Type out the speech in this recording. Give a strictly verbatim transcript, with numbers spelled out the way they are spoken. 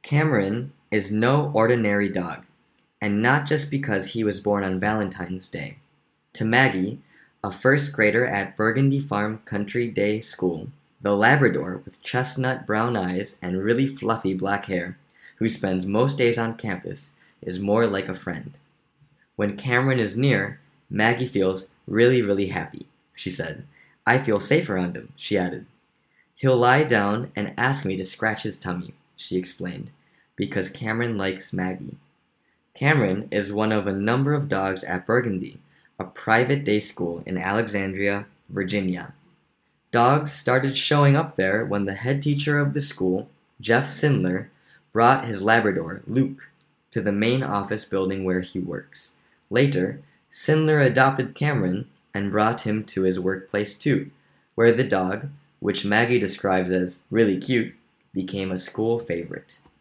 Cameron is no ordinary dog, and not just because he was born on Valentine's Day. To Maggie, a first grader at Burgundy Farm Country Day School, the Labrador with chestnut brown eyes and really fluffy black hair, who spends most days on campus, is more like a friend. When Cameron is near, Maggie feels really, really happy, she said. I feel safe around him, she added. He'll lie down and ask me to scratch his tummy, she explained, because Cameron likes Maggie. Cameron is one of a number of dogs at Burgundy, a private day school in Alexandria, Virginia. Dogs started showing up there when the head teacher of the school, Jeff Sindler, brought his Labrador, Luke, to the main office building where he works. Later, Sindler adopted Cameron and brought him to his workplace too, where the dog, which Maggie describes as really cute, became a school favorite.